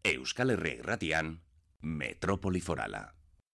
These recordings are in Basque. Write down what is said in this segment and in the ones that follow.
Euskal Herria Irratian, Metrópoli Forala.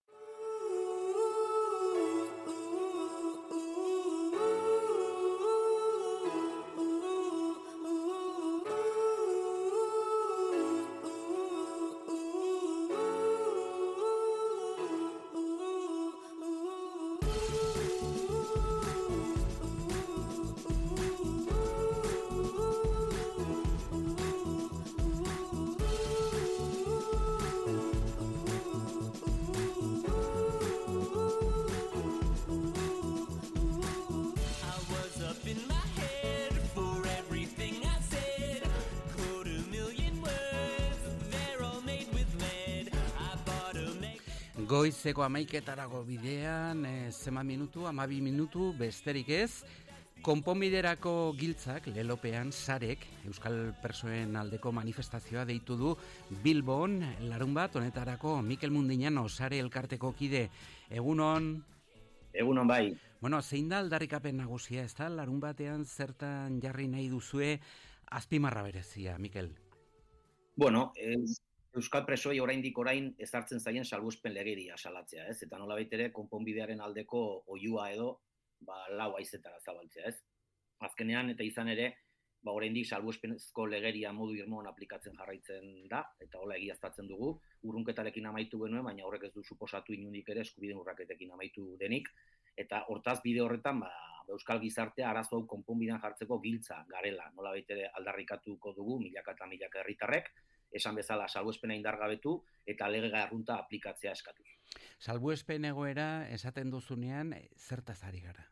Goizeko 11:00 bidean, 12 minutu besterik ez. Konponbiderako giltzak lelopean sarek Euskal Presoen aldeko manifestazioa deitu du Bilbon, larunbat honetarako. Mikel Mundiñano sare elkarteko kide, egunon? Egunon bai. Bueno, zein da aldarrikapen nagusia, ez da? Larunbatean zertan jarri nahi duzue azpimarra berezia, Mikel? Bueno, Euskal Presoei orain ezartzen zaien salbuespen legedia salatzea, ez? Eta nolabait ere konponbidearen aldeko oihua edo lau haizetara zabaltzea, ez? Azkenean eta izan ere, oraindik salbuespenezko legeria modu irmoan aplikatzen jarraitzen da, eta hola egiaztatzen dugu. Urrunketarekin amaitu genuen, baina horrek ez du suposatu inundik ere eskubideen urraketekin amaitu denik. Eta hortaz bide horretan, Euskal gizartea arazo hau konponbidean jartzeko giltza garela. Nolabait ere aldarrikatuko dugu milaka eta milaka herritarrek, esan bezala salbuespena indargabetu eta lege arrunta aplikatzea eskatuz. Salbuespen egoera esaten duzunean zertaz ari gara?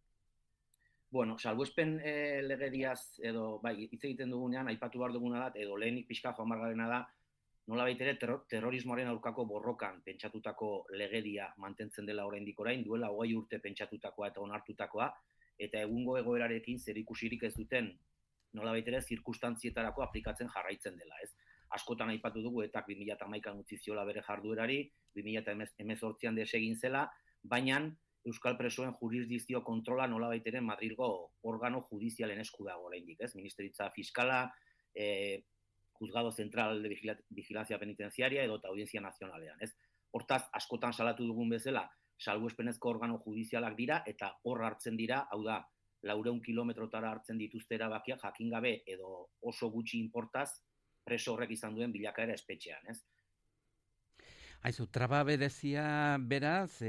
Bueno, salbuespen legediaz edo hitz egiten dugunean aipatu behar duguna da, edo lehenik pixka joan bargarena da, nolabait ere terrorismoaren aurkako borrokan pentsatutako legedia mantentzen dela oraindik orain, duela 20 urte pentsatutakoa eta onartutakoa, eta egungo egoerarekin zerikusirik ez duten nolabait ere zirkunstantzietarako aplikatzen jarraitzen dela, ez? Askotan aipatu dugu etak 2011an utzi ziola bere jarduerari, 2018an desegin zela, baina Euskal Presoen jurisdikzio kontrola nolabait ere Madrilgo organo judizialen esku dago oraindik, ez? Ministeritza Fiskala, Juzgado Central de Vigilancia Penitenciaria edo Audientzia Nazionalean, ez? Hortaz, askotan salatu dugun bezala, salbuespenezko organo judizialak dira eta hor hartzen dira, hau da, 400 kilometrotara hartzen dituzte erabakiak jakin gabe edo oso gutxi inportaz preso horrek izan duen bilakaera espetxean, ez? Aizu, traba berezia beraz,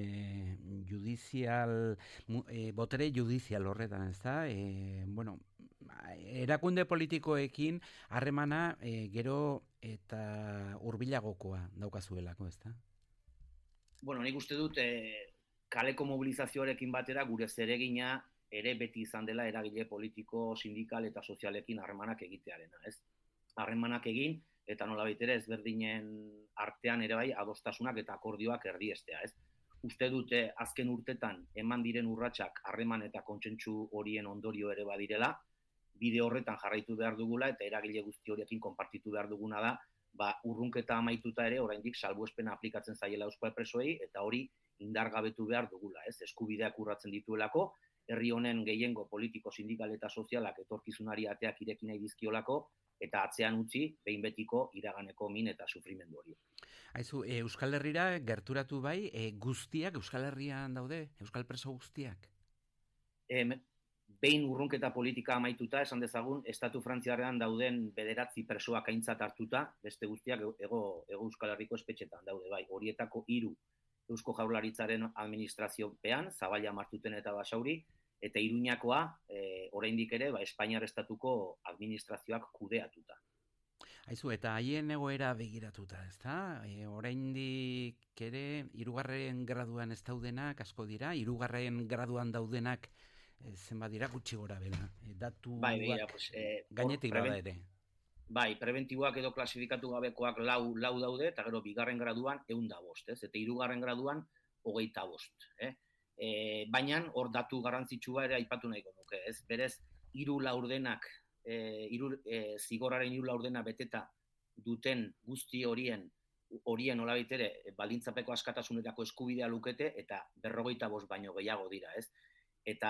botere judizial horretan, ez da? Erakunde politikoekin harremana gero eta hurbilagokoa daukazuelako, ez da? Bueno, nik uste dut kaleko mobilizazioarekin batera gure zeregina ere beti izan dela eragile politiko, sindikal eta sozialekin harremanak egitearena, ez? Harremanak egin, eta nolabait ere ezberdinen artean ere bai adostasunak eta akordioak erdiestea, ez? Uste dute azken urtetan eman diren urratsak harreman eta kontsentsu horien ondorio ere badirela, bide horretan jarraitu behar dugula eta eragile guzti horiekin konpartitu behar duguna da, urrunketa amaituta ere oraindik salbuespena aplikatzen zaiela Euskal Presoei eta hori indargabetu behar dugula, ez? Eskubideak urratzen dituelako, herri honen gehiengo politiko, sindikal eta sozialak etorkizunari ateak ireki nahi dizkiolako, eta atzean utzi, behin betiko iraganeko min eta sufrimendu hori. Aizu, Euskal Herrira gerturatu bai, guztiak Euskal Herrian daude, Euskal Preso guztiak? Behin urrunketa politika amaituta, esan dezagun, Estatu Frantziarrean dauden 9 presoak aintzat hartuta, beste guztiak Ego Euskal Herriko espetxetan daude, bai, horietako 3 Eusko Jaurlaritzaren administraziopean, Zabaila, Martuten eta Basauri, eta Iruñakoa, oraindik ere, Espainiar Estatuko administrazioak kudeatuta. Aizu, eta haien egoera begiratuta, ez da? Oraindik ere, 3. graduan ez daudenak, asko dira, 3. graduan daudenak, zenbat dira gutxi gora bera. Datuak gainetik bada ere. Bai, preventiboak edo klasifikatu gabekoak lau daude, eta gero 2. graduan 105, ez? Eta 3. graduan 25, baina hor datu garrantzitsua ere aipatu nahiko nuke, ez? Berez, 3 laurdenak, zigorraren 3 laurdena beteta duten guzti horien nolabait ere baldintzapeko askatasunerako eskubidea lukete eta 45 baino gehiago dira, ez? Eta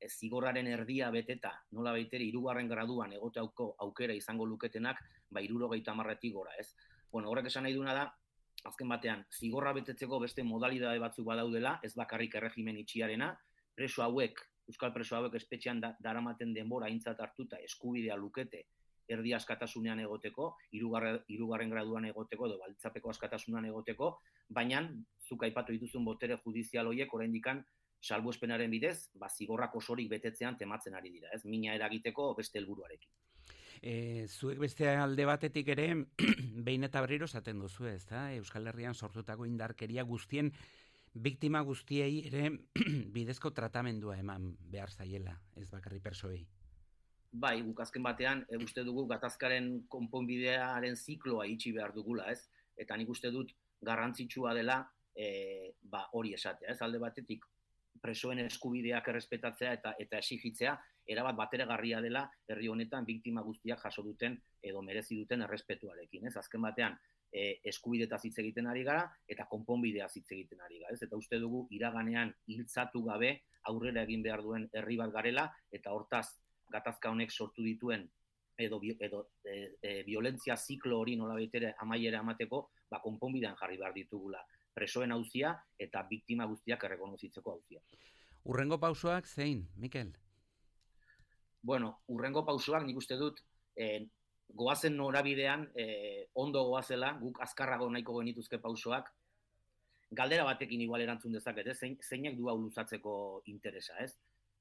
zigorraren erdia beteta, nola baitere, 3. graduan egoteko aukera izango luketenak, 70 gora, ez? Bueno, horrek esan nahi duna da, azken batean, zigorra betetzeko beste modalidade batzuk badaudela, ez bakarrik erregimen itxiarena, euskal preso hauek espetxean daramaten denbora aintzat hartuta eskubidea lukete erdi askatasunean egoteko, 3. graduan egoteko edo baldintzapeko askatasunean egoteko, baina zuk aipatu dituzun botere judizial horiek oraindikan salbuespenaren bidez, zigorrak osorik betetzean tematzen ari dira, ez? Mina eragiteko beste helburuarekin. Zuek beste alde batetik ere, behin eta berriro esaten duzu, ezta? Euskal Herrian sortutako indarkeria guztien biktima guztiei ere bidezko tratamendua eman behar zaiela, ez bakarri persoei. Bai, guk azken batean, uste dugu gatazkaren konponbidearen zikloa itxi behar dugula, ez? Eta nik uste dut garrantzitsua dela hori esatea, ez? Alde batetik presoen eskubideak errespetatzea eta exigitzea, erabat bateragarria dela herri honetan biktima guztiak jaso duten edo merezi duten errespetuarekin, ez? Azken batean, eskubidetaz hitz egiten ari gara eta konponbideaz hitz egiten ari gara, ez? Eta uste dugu iraganean hiltzatu gabe aurrera egin behar duen herri bat garela eta hortaz gatazka honek sortu dituen edo violentzia ziklo hori nolabaitere amaiera emateko, konponbidean jarri behar ditugula presoen auzia eta biktima guztiak errekonozitzeko auzia. Hurrengo pausoak zein, Mikel? Bueno, hurrengo pausoak nik uste dut goazen norabidean ondo goazela, guk azkarrago nahiko genituzke pausoak, galdera batekin igual erantzun dezaket, zeinek du hau luzatzeko interesa, ez?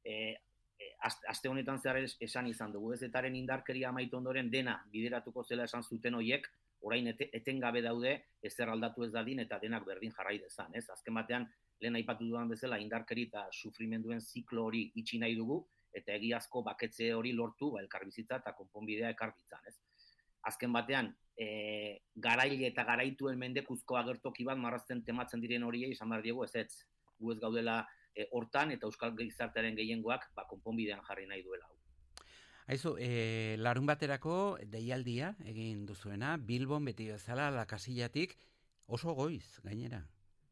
Aste honetan zehar esan izan dugu, ez? Etaren indarkeria amaitu ondoren dena bideratuko zela esan zuten hoiek, orain etengabe daude ezer aldatu ez dadin eta denak berdin jarrai dezan, ez? Azken batean, lehen aipatu dudan bezala indarkeri eta sufrimenduen ziklo hori itxi nahi dugu, eta egiazko baketze hori lortu, elkarbizitza eta konponbidea ekar ditzan, ez? Azken batean, garaile eta garaituen mendekuzko agertoki bat marrazten tematzen diren horiei izan behar diegu ez. Gu ez gaudela hortan eta euskal gizartearen gehiengoak konponbidean jarri nahi duela hau. Aizu, larun baterako deialdia egin duzuena, Bilbon beti bezala Lakasillatik oso goiz, gainera.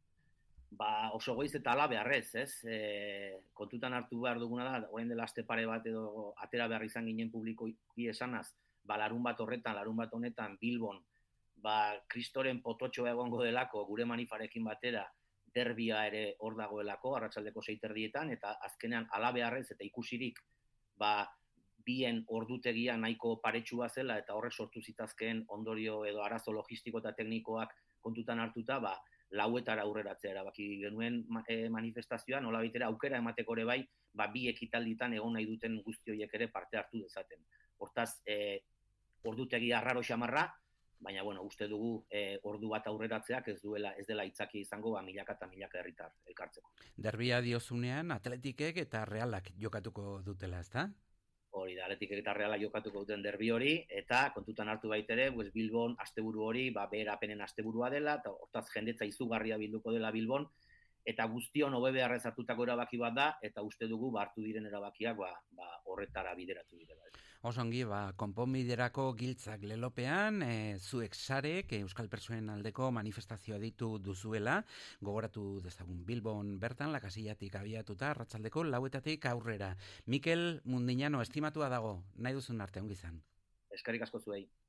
Oso goiz eta ala beharrez, ez? Kontutan hartu behar duguna da, orain dela aste pare bat edo atera behar izan ginen publikoki esanaz, larun bat honetan Bilbon, kristoren pototxoa egongo delako gure manifarekin batera, derbia ere hor dagoelako, arratsaldeko 6:30, eta azkenean ala beharrez eta ikusirik, bien ordutegia nahiko paretsua zela eta horrek sortu zitazkeen ondorio edo arazo logistiko eta teknikoak kontutan hartuta, 4 aurreratzea erabaki genuen manifestazioa, nola baitera aukera emateko ere bai, bi ekitalditan egon nahi duten guzti horiek ere parte hartu dezaten. Hortaz, ordutegia arraro xamarra, baina uste dugu ordu bat aurreratzeak ez dela aitzaki izango milaka eta milaka herritar elkartzeko. Derbia diozunean Atletikek eta Realak jokatuko dutela, ezta? Hori da, Atletikek eta Reala jokatuko duten derbi hori, eta kontutan hartu baitere, Bilbon asteburu hori, beherapenen asteburua dela, eta hortaz jendetza izugarria bilduko dela Bilbon, eta guztion hobe beharrez hartutako erabaki bat da, eta uste dugu hartu diren erabakiak horretara bideratu direla. Osongi, konponbiderako giltzak lelopean, zuek sarek Euskal Persoen aldeko manifestazioa ditu duzuela, gogoratu dezagun Bilbon bertan, Lakasillatik abiatuta, arratsaldeko 4:00 aurrera. Mikel Mundiñano, estimatua dago, nahi duzun arte, ongi izan. Eskerrik asko zuei.